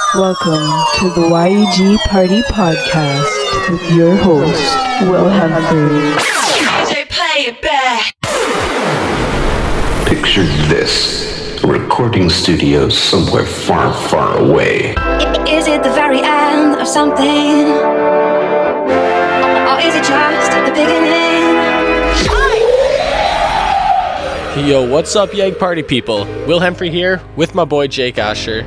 Welcome to the YEG Party Podcast with your host, Will Humphrey. DJ, play it back. Picture this, a recording studio somewhere far, far away. Is it the very end of something? Or is it just the beginning? Yo, what's up, YEG Party people? Will Humphrey here with my boy Jake Asher.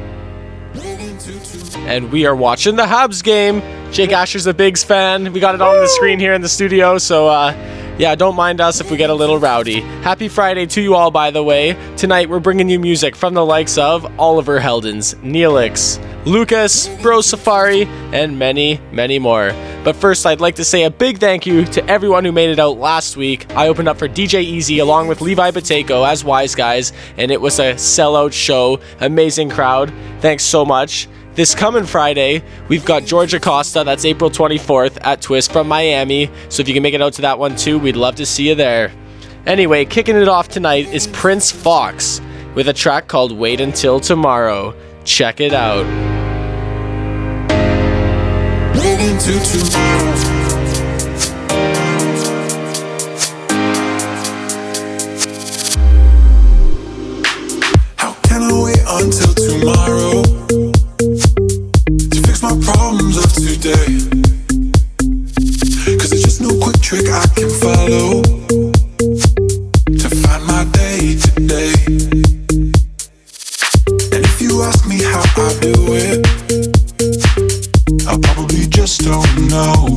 And we are watching the Habs game. Jake Asher's a Bigs fan. We got it on the screen here in the studio, so yeah, don't mind us if we get a little rowdy. Happy Friday to you all, by the way. Tonight we're bringing you music from the likes of Oliver Heldens, Neelix, Lucas, Bro Safari, and many, many more. But first, I'd like to say a big thank you to everyone who made it out last week. I opened up for DJ Easy along with Levi Bateko as Wise Guys, and it was a sellout show. Amazing crowd. Thanks so much. This coming Friday, we've got George Acosta, that's April 24th, at Twist from Miami. So if you can make it out to that one too, we'd love to see you there. Anyway, kicking it off tonight is Prince Fox with a track called Wait Until Tomorrow. Check it out. Waiting till tomorrow. How can I wait until tomorrow to fix my problems of today? 'Cause there's just no quick trick I can follow to find my day today. And if you ask me how I do it, I probably just don't know,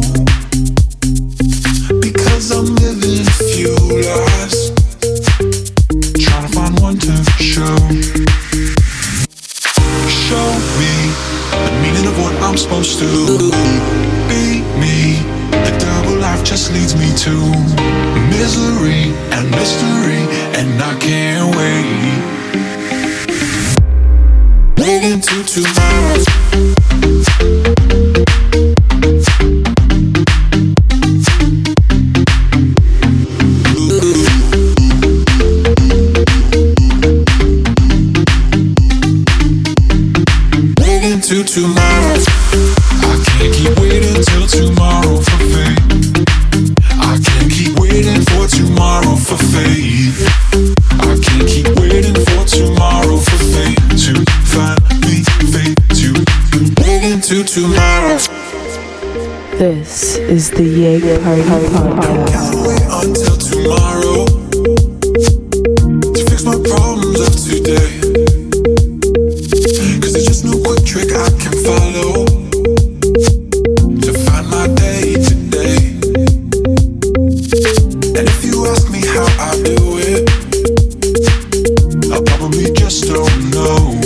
because I'm living a few lives, trying to find one to show me the meaning of what I'm supposed to be me. The double life just leads me to misery and mystery, and I can't wait. Waiting till tomorrow. To tomorrow, I can't keep waiting till tomorrow for faith. I can't keep waiting for tomorrow for faith. I can't keep waiting for tomorrow for faith to find me, faith to waiting till tomorrow. This is the YEG Party Podcast. Wait until tomorrow to fix my problems of today. Trick I can follow to find my day today. And if you ask me how I do it, I probably just don't know,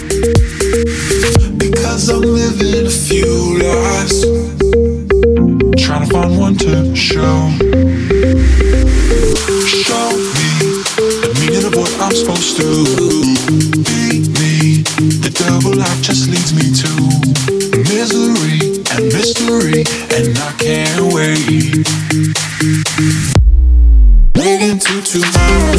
because I'm living a few lives, trying to find one to show me the meaning of what I'm supposed to be me. The double life just leads me to misery and mystery, and I can't wait. Waiting till tomorrow.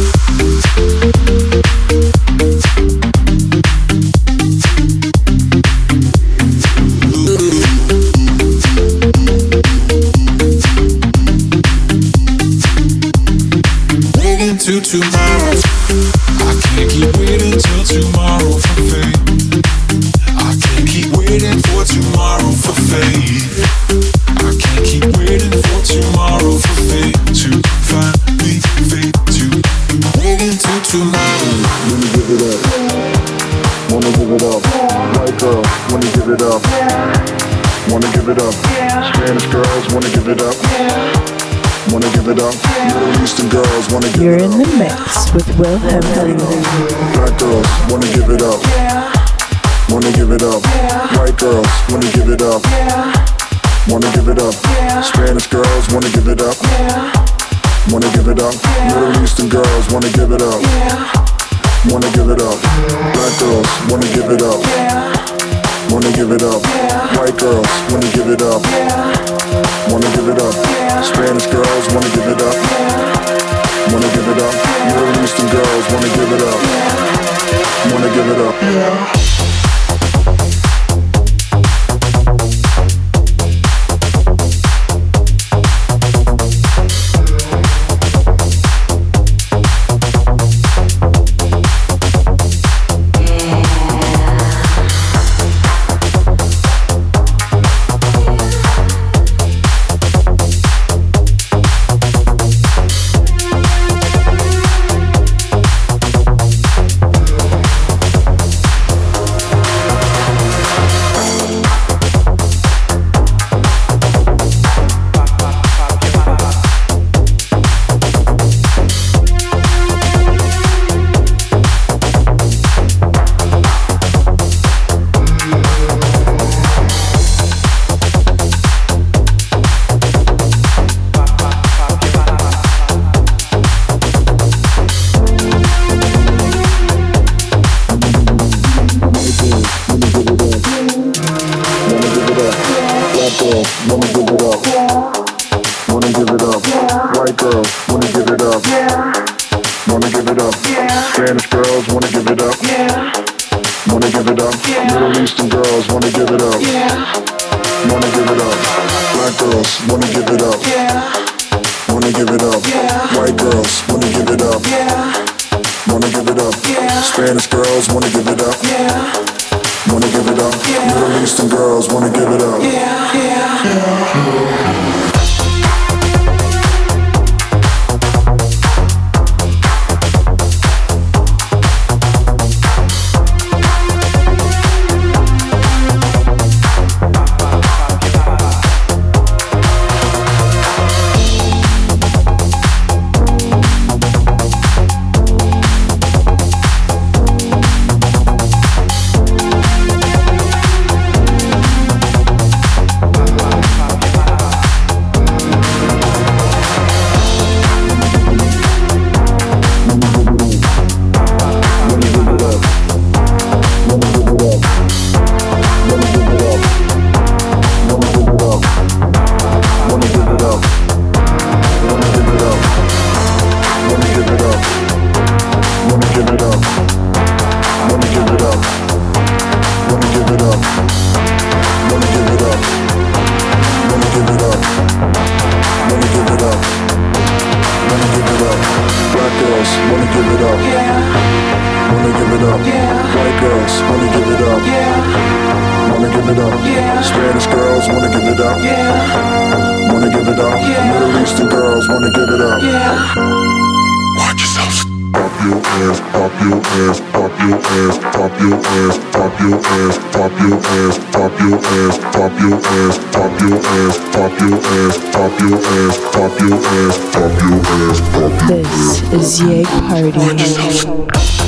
Waiting till tomorrow. I can't keep waiting till tomorrow for faith. I can't keep waiting for tomorrow for faith. I can't keep waiting for tomorrow for faith to find me, faith to waiting till tomorrow. Wanna give it up? Wanna give it up? White girl, wanna give it up? Wanna give it up? Spanish girls, wanna give it up? Wanna give it up? Middle Eastern girls, wanna give You're it up? in the mix with Will Humphrey. Black girls, wanna give it up? Wanna give it up? White girls, wanna give it up? Wanna give it up? Spanish girls, wanna give it up? Wanna give it up? Middle Eastern girls, wanna give it up? Wanna give it up? Black girls, wanna give it up? Wanna give it up? White girls, wanna give it up? Wanna give it up? Spanish girls, wanna give it up? Wanna give it up? Middle Eastern girls, wanna give it up? Wanna give it up? it up. Spanish girls wanna give it up. Wanna give it up. Middle Eastern girls wanna give it up. Wanna give it up. Black girls wanna give it up. Wanna give it up. White girls wanna give it up. Wanna give it up. Spanish girls wanna give it up. Wanna give it up. Middle Eastern girls wanna give it up. This is Yeg Party.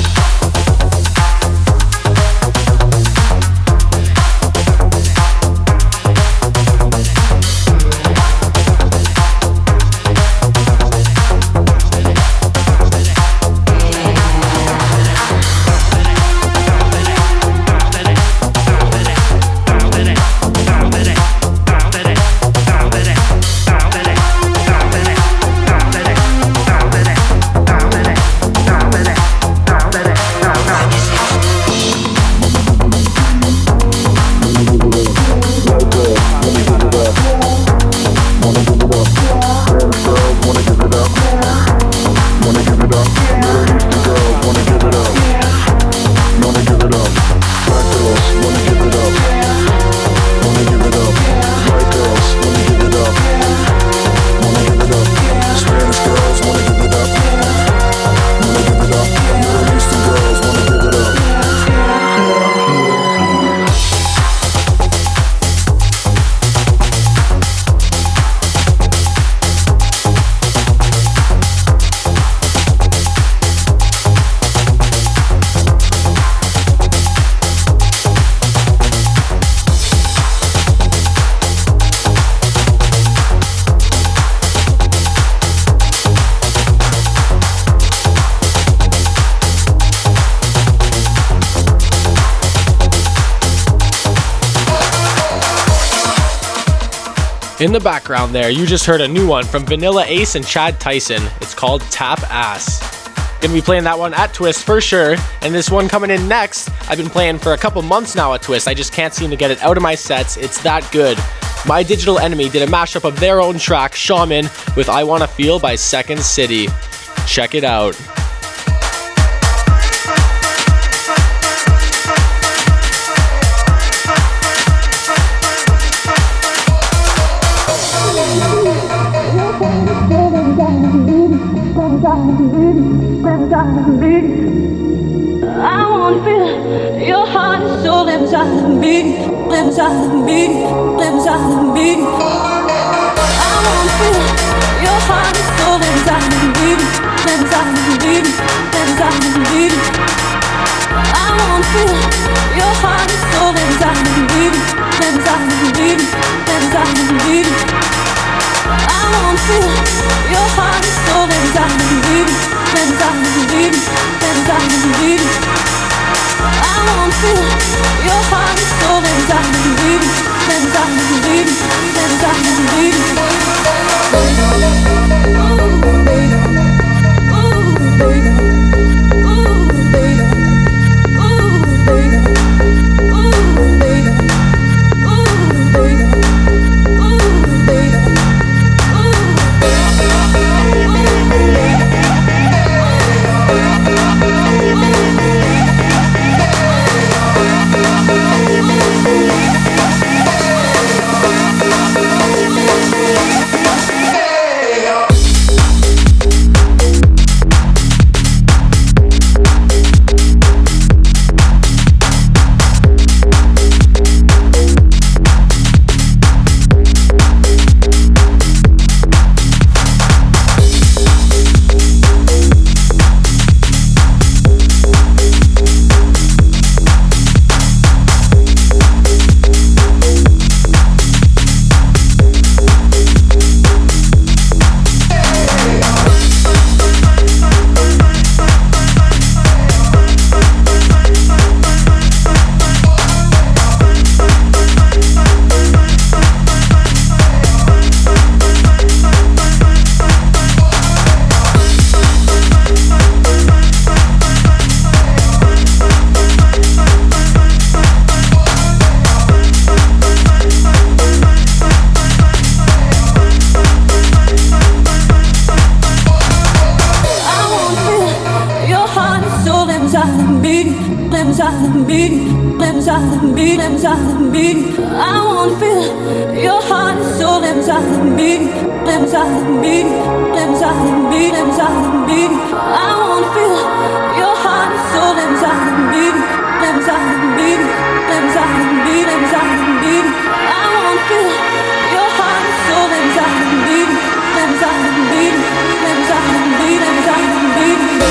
In the background there, you just heard a new one from Vanilla Ace and Chad Tyson. It's called Tap Ass. Gonna be playing that one at Twist for sure. And this one coming in next, I've been playing for a couple months now at Twist. I just can't seem to get it out of my sets. It's that good. My Digital Enemy did a mashup of their own track, Shaman, with I Wanna Feel by Second City. Check it out. I wanna feel your heart and soul inside of me, inside of me, inside of me. I wanna feel your heart and soul inside of me, inside of me, inside of me. I wanna feel your heart and soul inside of me, inside of me, inside of me. I wanna feel your heart and soul inside of me, inside of me, inside of me. I wanna feel your heart and soul inside of me, inside of me, inside of me. Ooh, baby, ooh, baby. inside of me, live inside of me, live inside of me, live inside of me. I wanna feel your heart and soul live inside of me, live inside of me, live inside of me, live inside of me. I wanna feel your heart and soul live inside of me, live inside of me, live inside of me, live inside of me. I wanna feel your heart and soul live inside of me, live inside of me, live inside of me, live inside of me.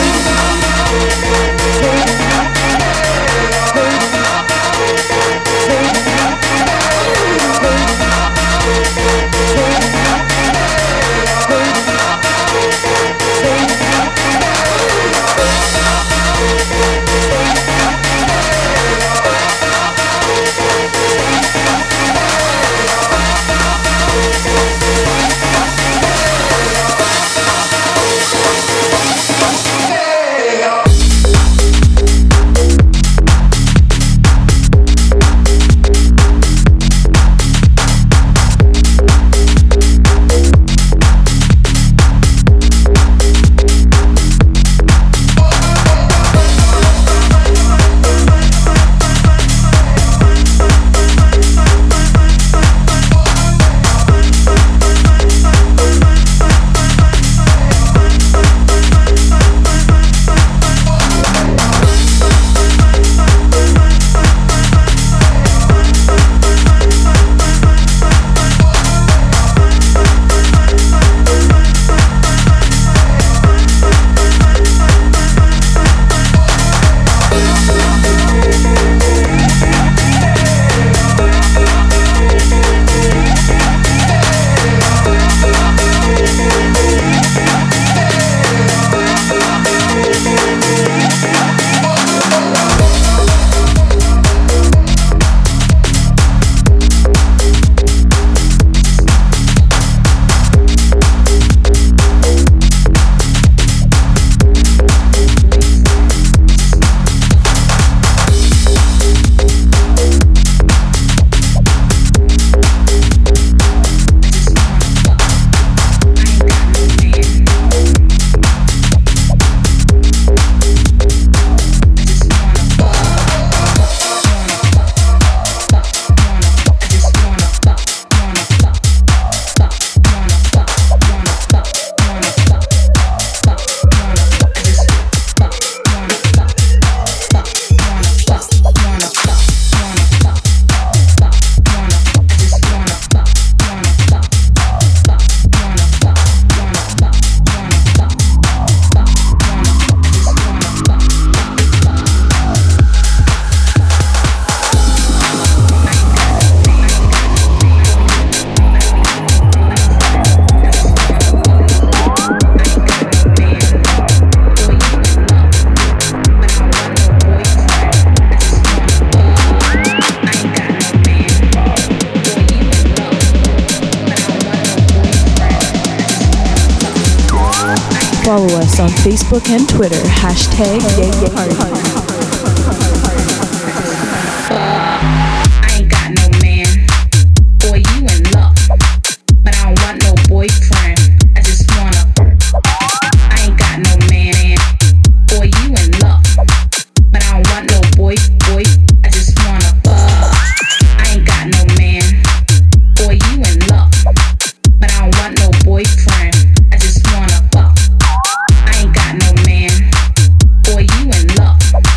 Follow us on Facebook and Twitter, #YayYayParty. I ain't got no man. Boy, you in luck. But I don't want no boyfriend. I just wanna. I ain't got no man. Boy, you in luck. But I don't want no boy. I just wanna. I ain't got no man. Boy, you in luck. But I don't want no boyfriend. I just wanna fuck. I ain't got no man. Boy, you in luck.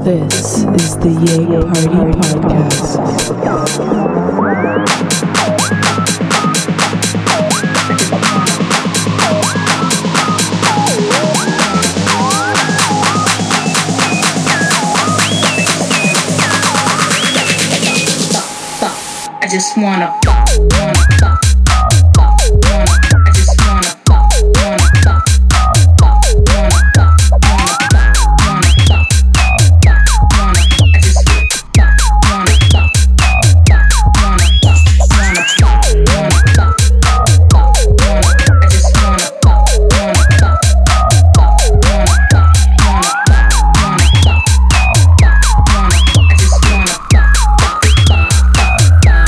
This is the Yang Party Podcast. I just wanna fuck, wanna fuck, fuck, wanna. I just wanna fuck, wanna fuck, fuck, wanna fuck, wanna fuck, wanna fuck, fuck, wanna. I just fuck, wanna fuck, fuck, wanna fuck, wanna fuck, wanna fuck, fuck, wanna. I just wanna fuck, wanna fuck, fuck, wanna fuck, wanna fuck, wanna fuck, fuck, wanna. I just wanna fuck, fuck, fuck, fuck.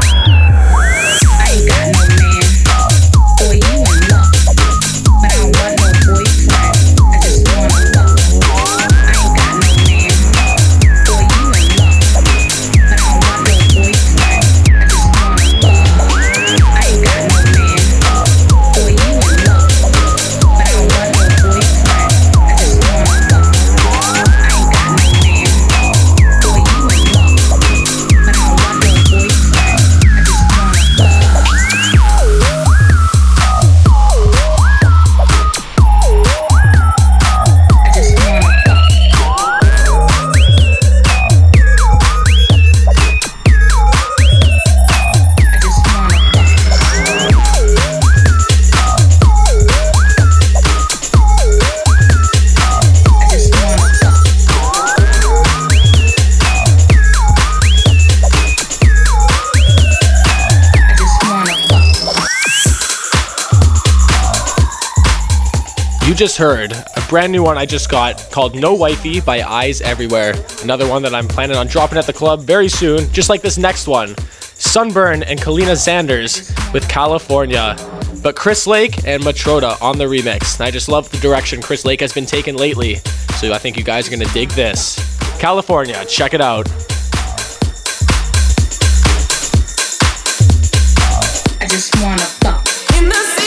I ain't got no man, boy, you in luck. But I don't want no boyfriend, I just wanna fuck. I ain't got no man, boy, you in luck. But I don't want no boyfriend, I just wanna fuck. I ain't got no man, boy, you in luck. But I don't want no boyfriend, I just wanna fuck. I ain't got no man, boy, you in luck. But I don't want no boyfriend, I just wanna fuck. I just wanna fuck. I just wanna fuck. I just wanna fuck. I just wanna fuck. You just heard a brand new one I just got called No Wifey by Eyes Everywhere. Another one that I'm planning on dropping at the club very soon, just like this next one. Sunburn and Kalina Sanders with California. But Chris Lake and Matroda on the remix. And I just love the direction Chris Lake has been taking lately. So I think you guys are going to dig this. California, check it out. I just wanna fuck. In the city.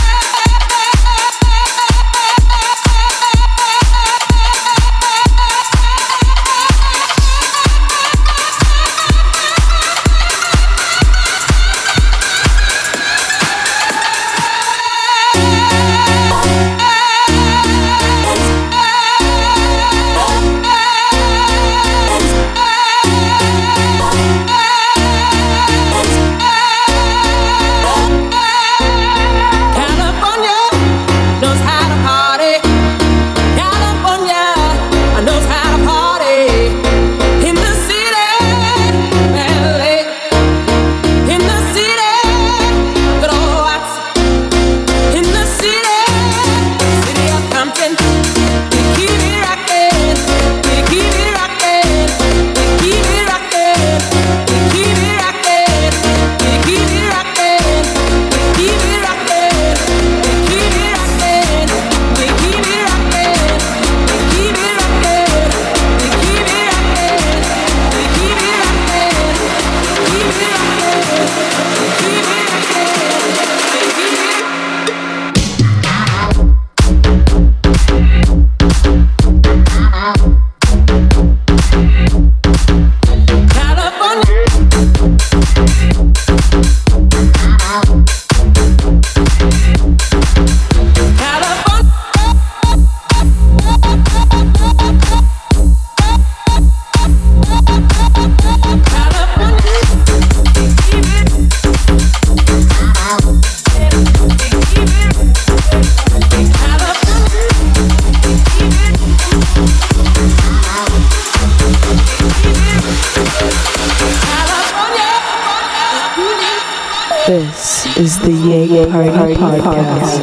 This is the Yang Party Podcast.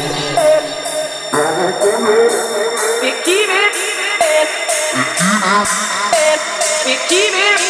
We keep it.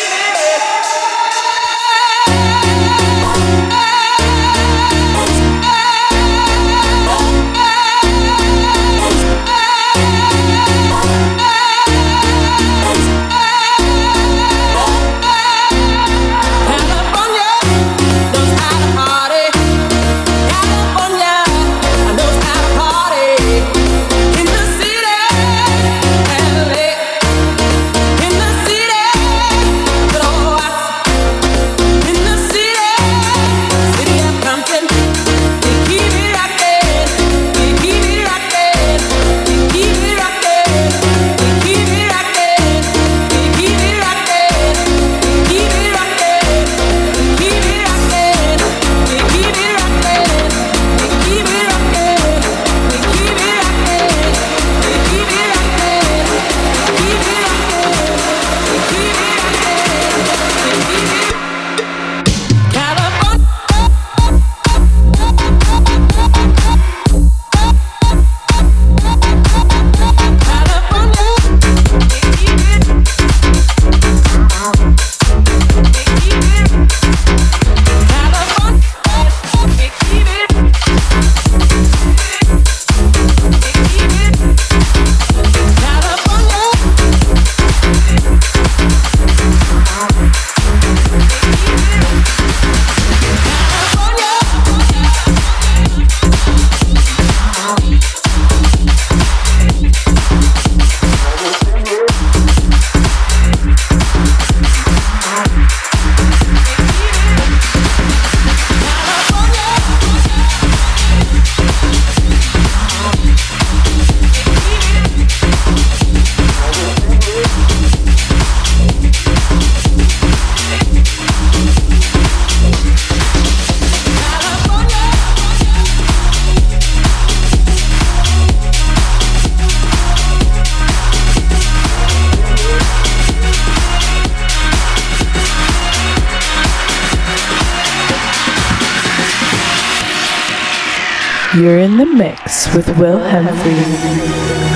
You're in the mix with Will Hemfrey.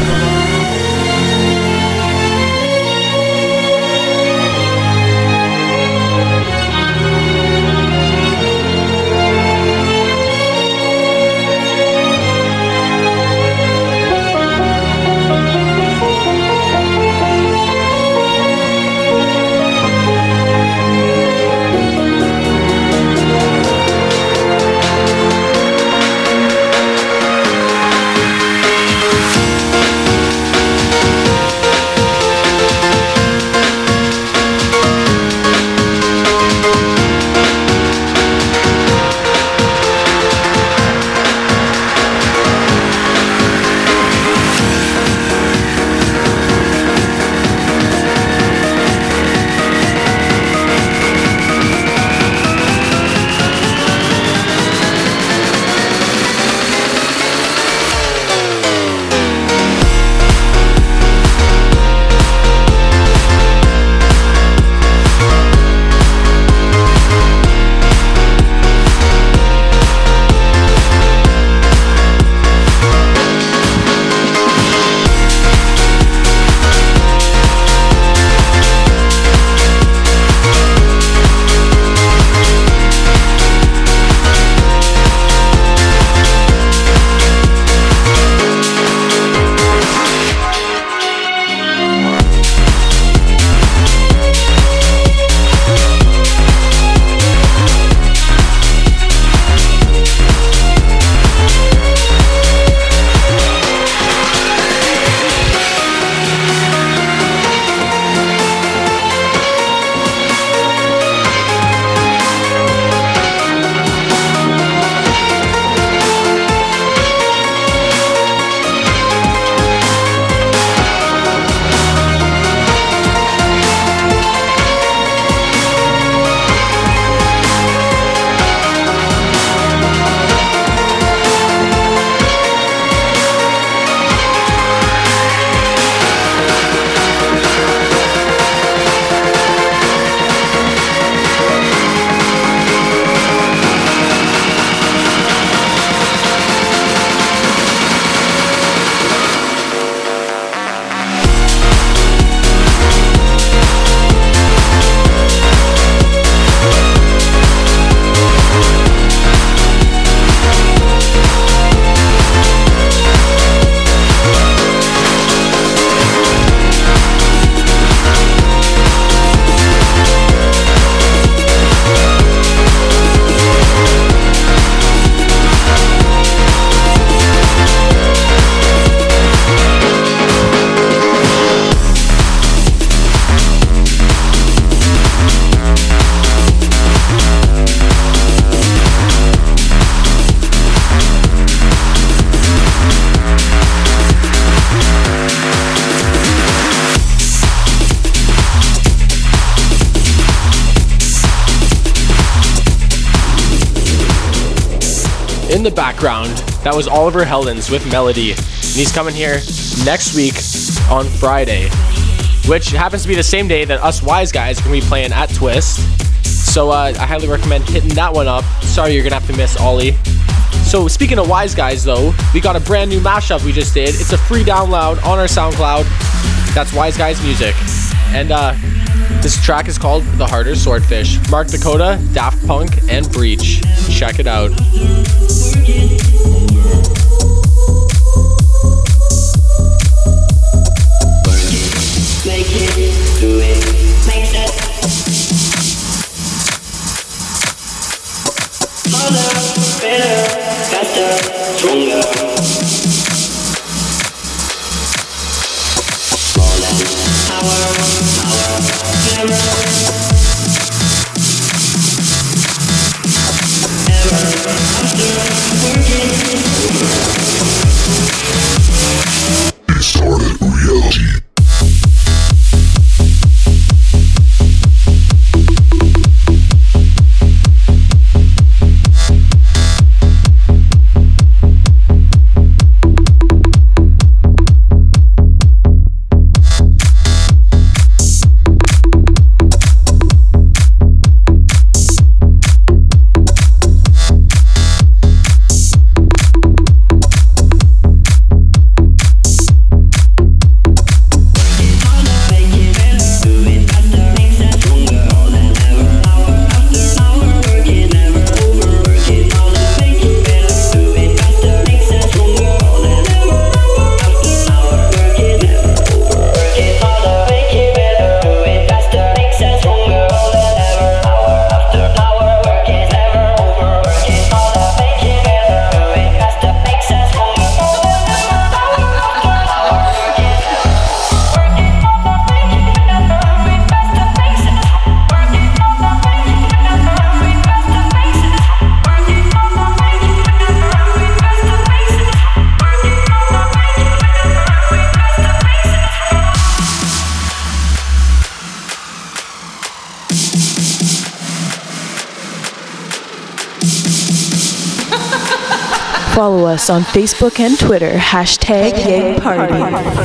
In the background, that was Oliver Heldens with Melody, and he's coming here next week on Friday, which happens to be the same day that us Wise Guys are going to be playing at Twist. So I highly recommend hitting that one up. Sorry you're going to have to miss Ollie. So speaking of Wise Guys though, we got a brand new mashup we just did. It's a free download on our SoundCloud. That's Wise Guys Music. And this track is called The Harder Swordfish. Mark Dakota, Daft Punk, and Breach. Check it out. Make it, do it, make it. Harder, better, faster, stronger. More than power, hammer. Ever after working. Distorted reality. Follow us on Facebook and Twitter, #YangParty.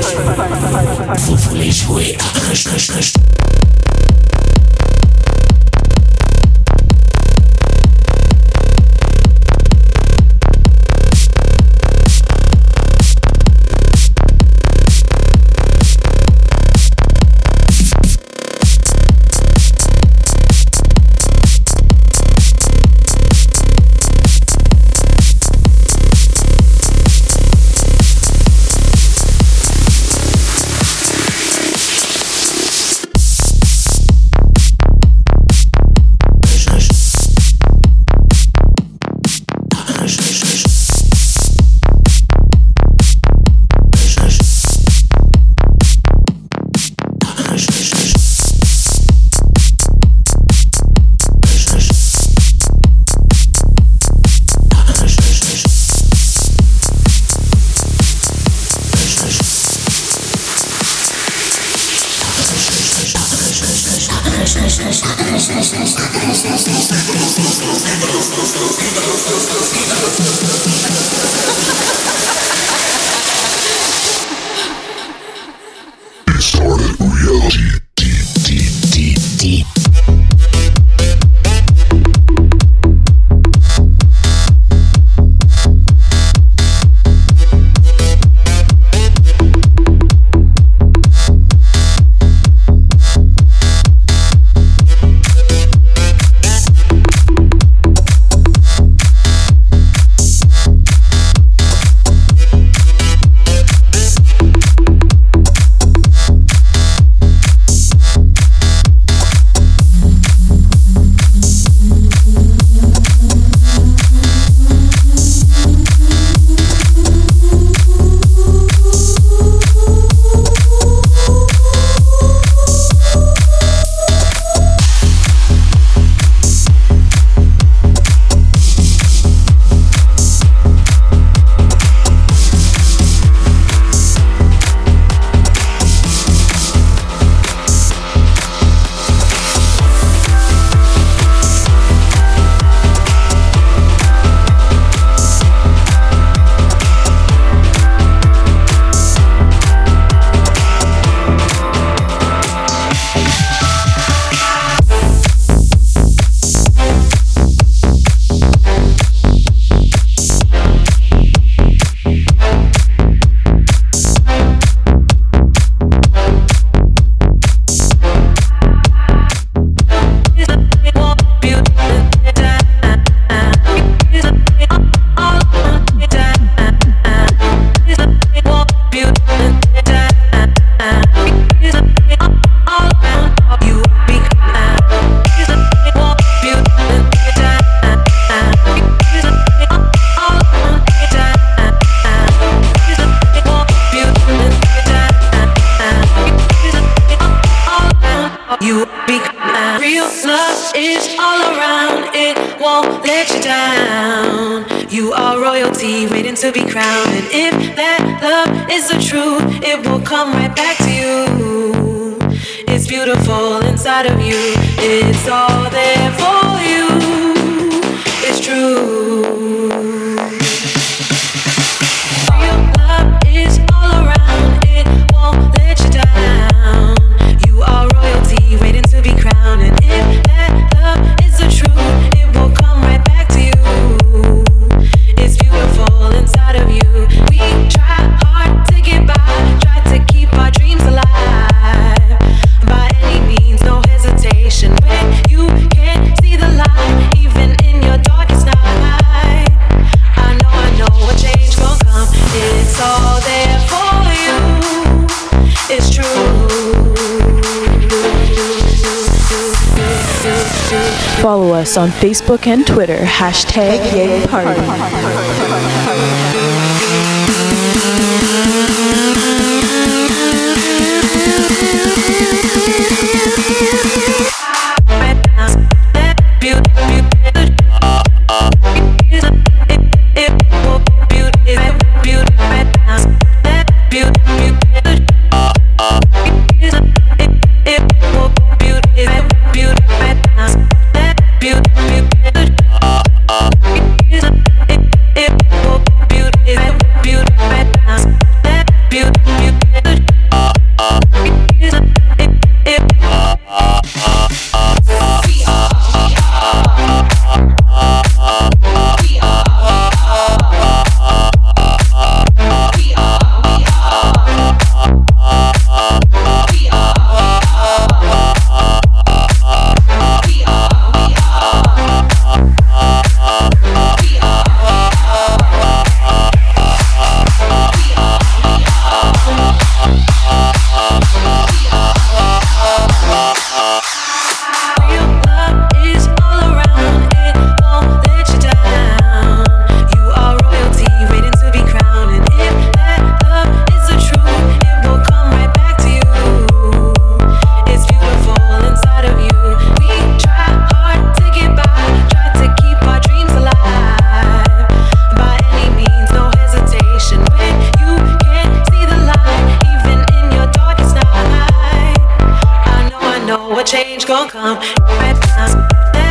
To be crowned, and if that love is the truth, it will come right back to you. It's beautiful inside of you, it's all there for you. It's true. Real love is all around, it won't let you down. You are royalty waiting to be crowned, and if that love is the truth, it will come right back to you. It's beautiful inside of you. We try hard to get by, try to keep our dreams alive. By any means, no hesitation. When you can't see the light, even in your darkest night. I know a change gon' come. It's all there for you. It's true. Follow us on Facebook and Twitter, #YangParty. change gon' come right now.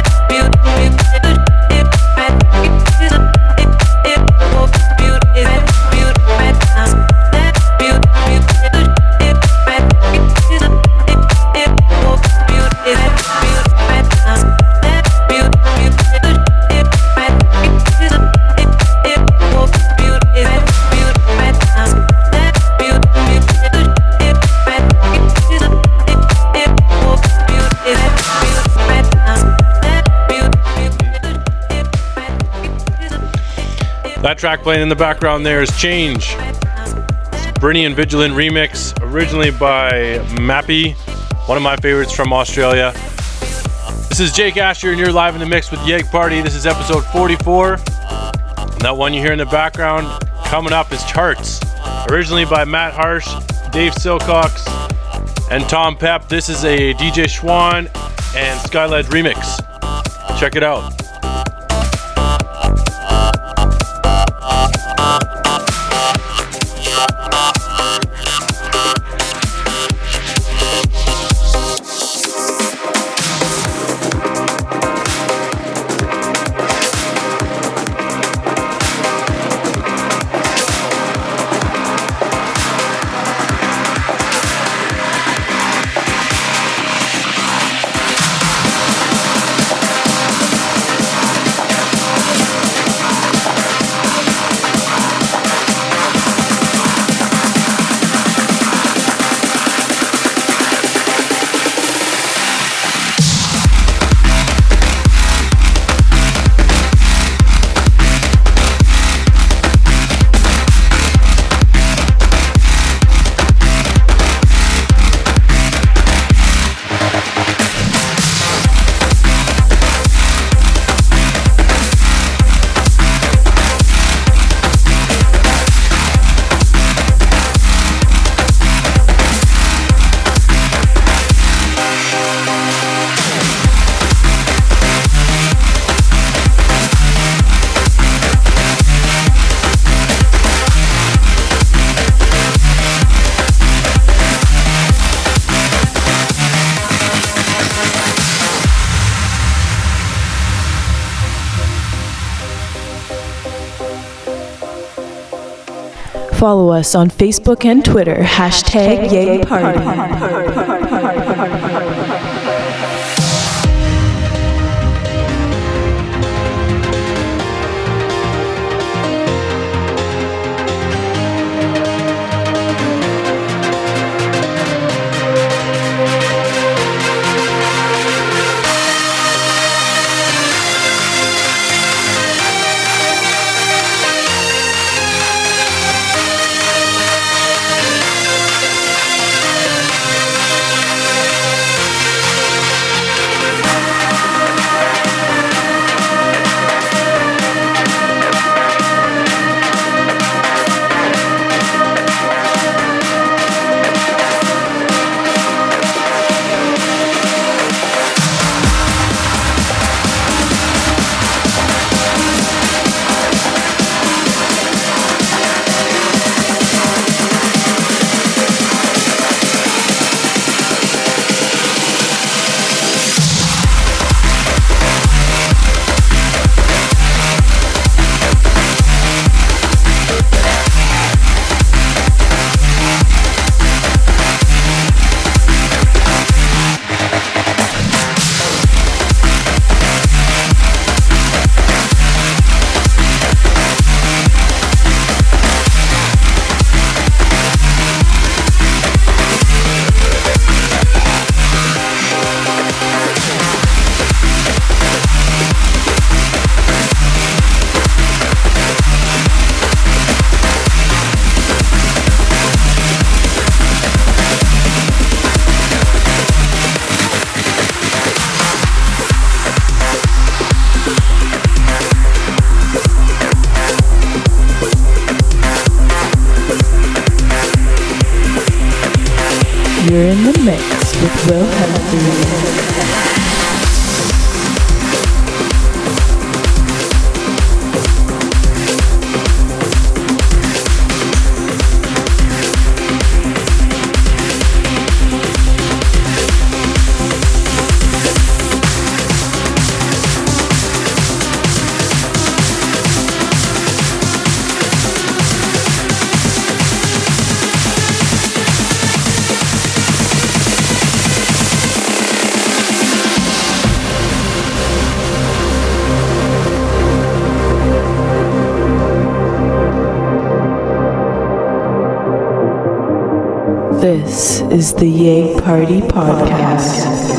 That track playing in the background there is Change. Britney and Vigilant remix, originally by Mappy, one of my favorites from Australia. This is Jake Asher and you're live in the mix with Yeg Party. This is episode 44. And that one you hear in the background coming up is Charts. Originally by Matt Harsh, Dave Silcox, and Tom Pep. This is a DJ Schwan and Skyledge remix. Check it out. Follow us on Facebook and Twitter, hashtag Yeg Party. You're in the mix with Will Humphrey. This is the Yay Party Podcast.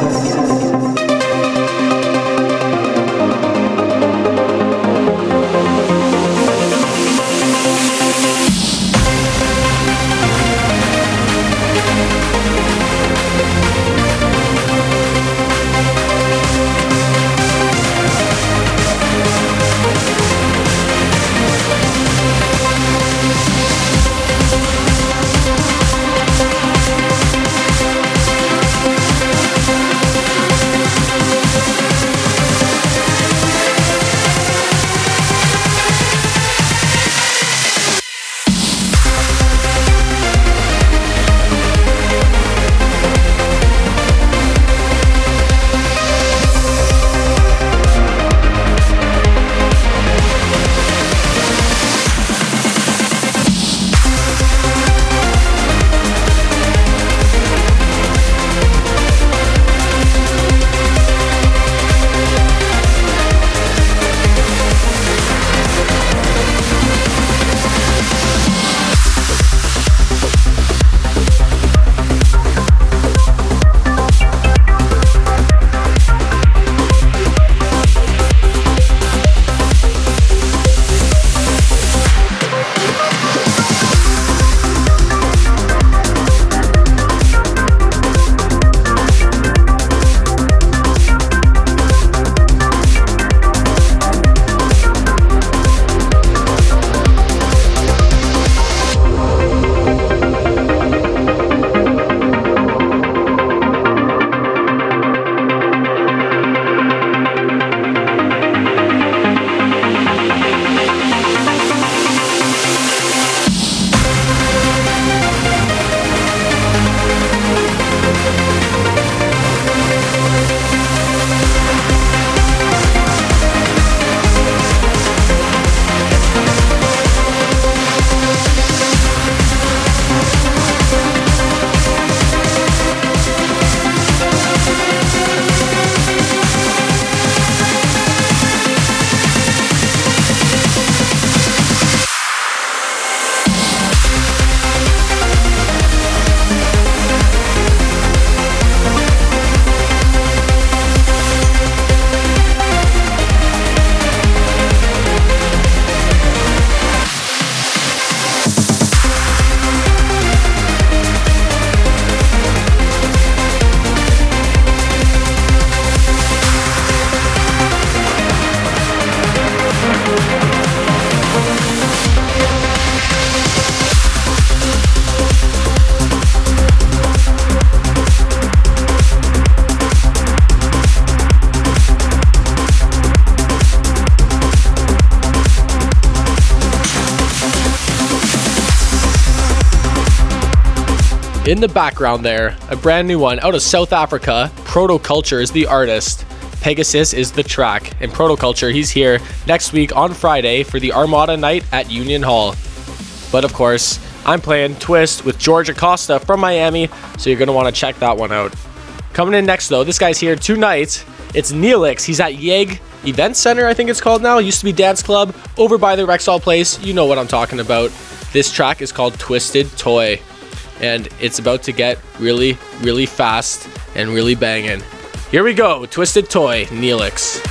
In the background there, a brand new one out of South Africa. Protoculture is the artist. Pegasus is the track. And Protoculture, he's here next week on Friday for the Armada Night at Union Hall. But of course, I'm playing Twist with George Acosta from Miami, so you're going to want to check that one out. Coming in next though, this guy's here tonight. It's Neelix. He's at Yeg Event Center, I think it's called now. It used to be Dance Club over by the Rexall Place. You know what I'm talking about. This track is called Twisted Toy. And it's about to get really, really fast and really banging. Here we go, Twisted Toy, Neelix.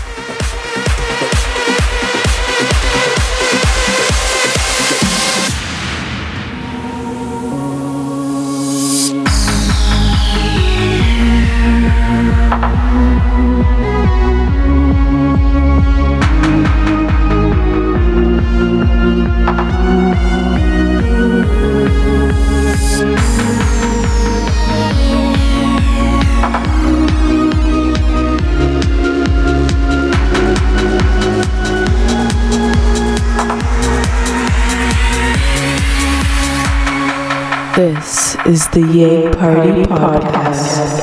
This is the Yay Party Podcast.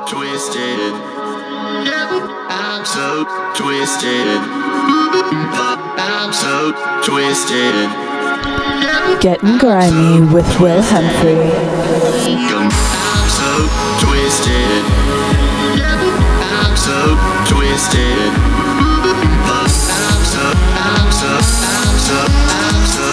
twisted. I'm so twisted. I'm so twisted. Getting grimy with Will Humphrey. I'm so twisted. I'm so twisted. I'm so.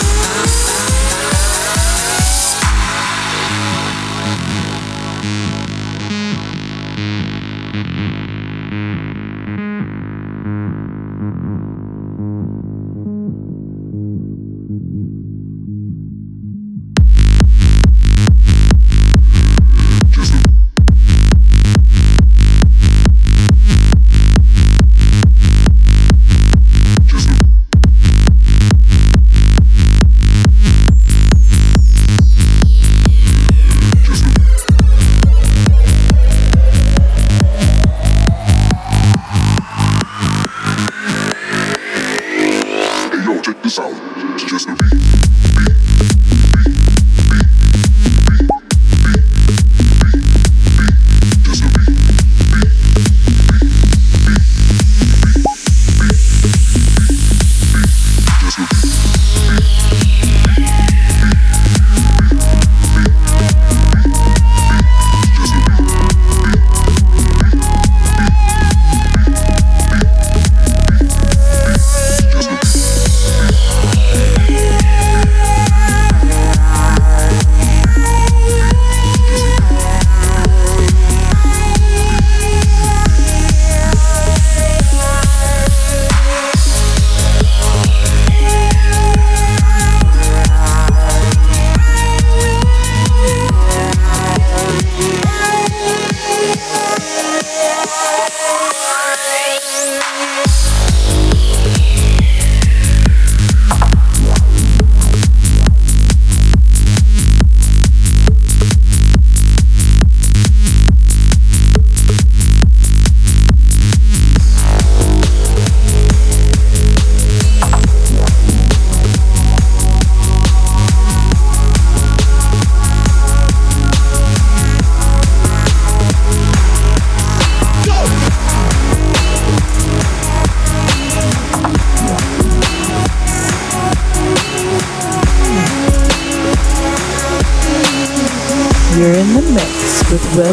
You're in the mix with Will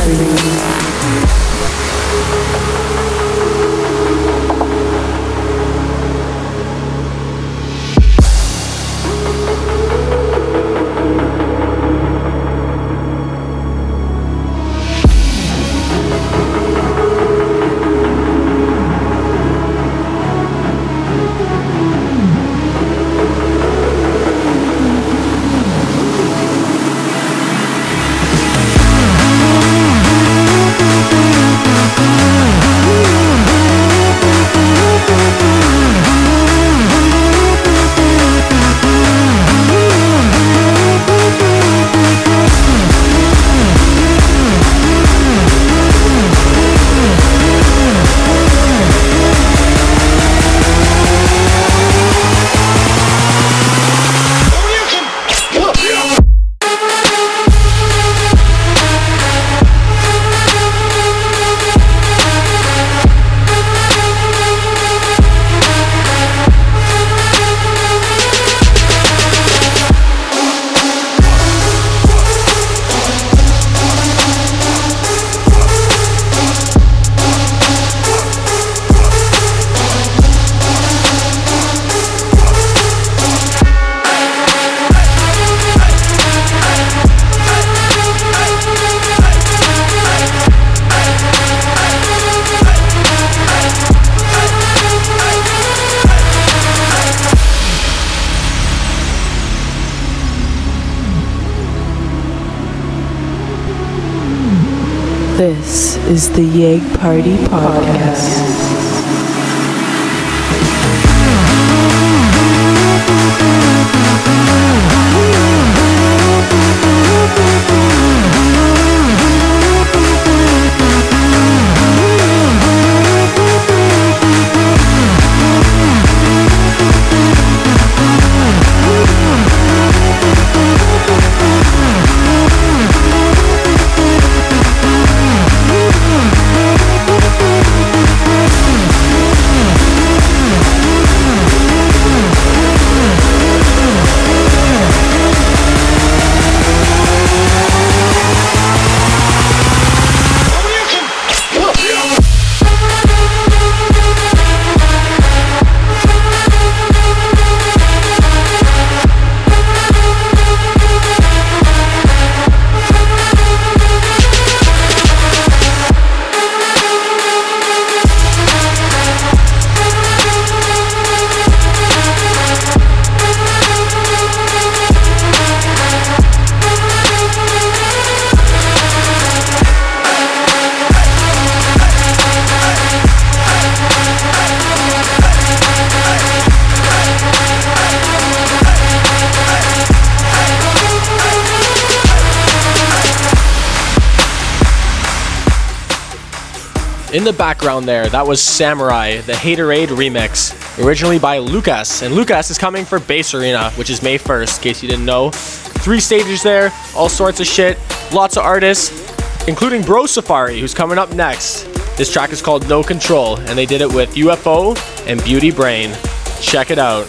Humphrey. This is the Yeg Party Podcast. In the background there, that was Samurai, the Haterade remix, originally by Lucas. And Lucas is coming for Bass Arena, which is May 1st, in case you didn't know. 3 stages there, all sorts of shit, lots of artists, including Bro Safari, who's coming up next. This track is called No Control, and they did it with UFO and Beauty Brain. Check it out.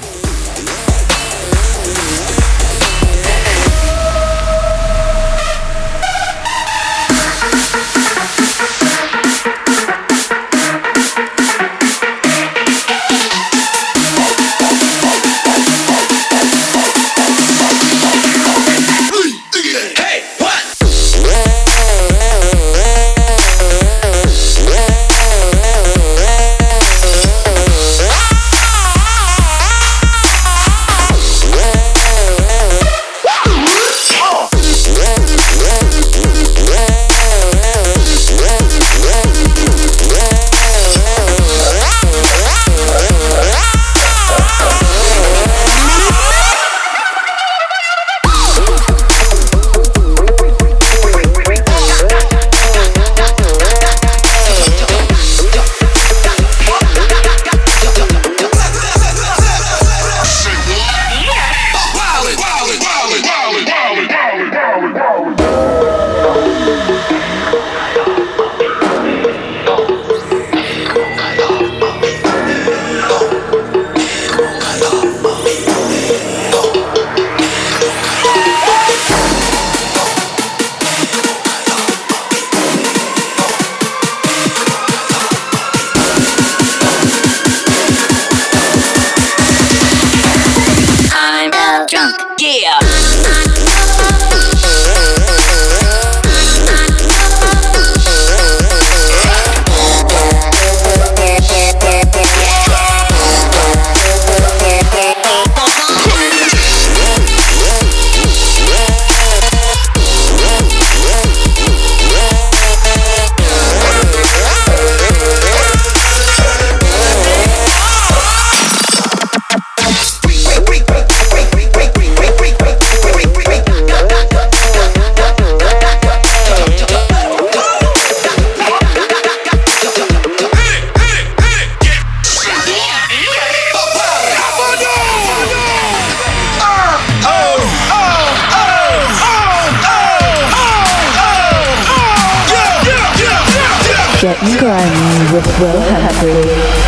Getting Grimy with Will Humphrey.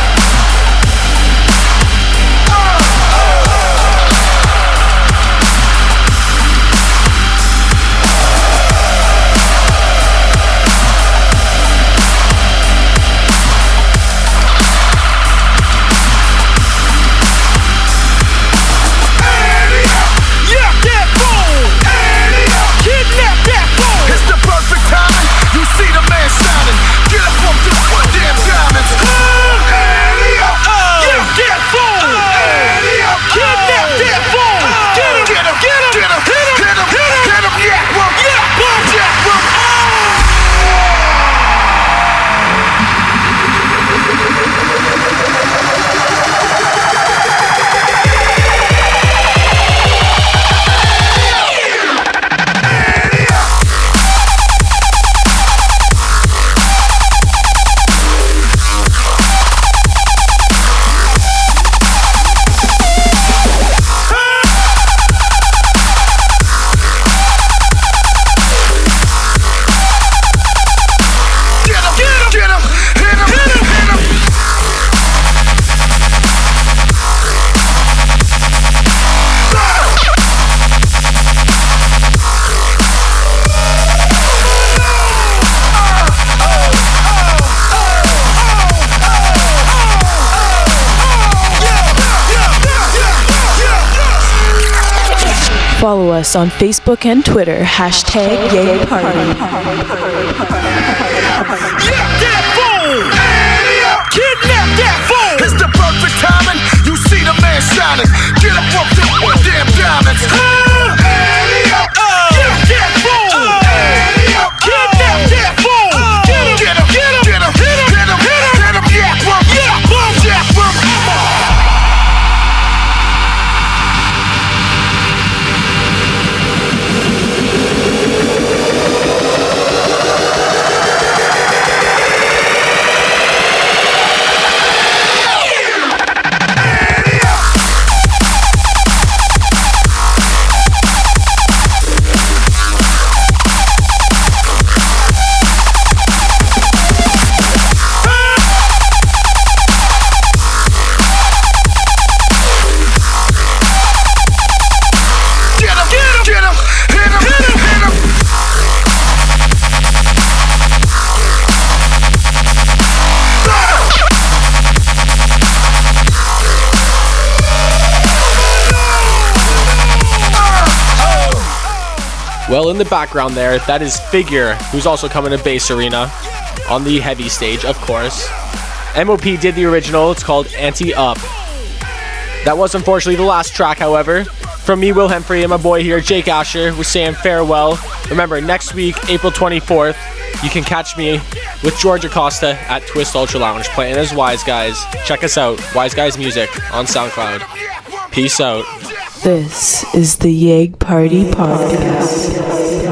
Follow us on Facebook and Twitter, #YayParty. Kidnap that fool! It's the perfect timing. You see the man shining. Get up off them damn diamonds. Kidnap that fool! Kidnap that fool! Get him! Get him! Get him! Get him! Hit him! Hit him! Hit him! Hit him! Yeah, bum! Yeah, bum! Yeah, bum! Well, in the background there, that is Figure, who's also coming to Bass Arena on the heavy stage, of course. MOP did the original. It's called Anti-Up. That was unfortunately the last track, however. From me, Will Hemfrey, and my boy here, Jake Asher, we're saying farewell. Remember, next week, April 24th, you can catch me with George Acosta at Twist Ultra Lounge playing as Wise Guys. Check us out, Wise Guys Music on SoundCloud. Peace out. This is the Yeg Party Podcast.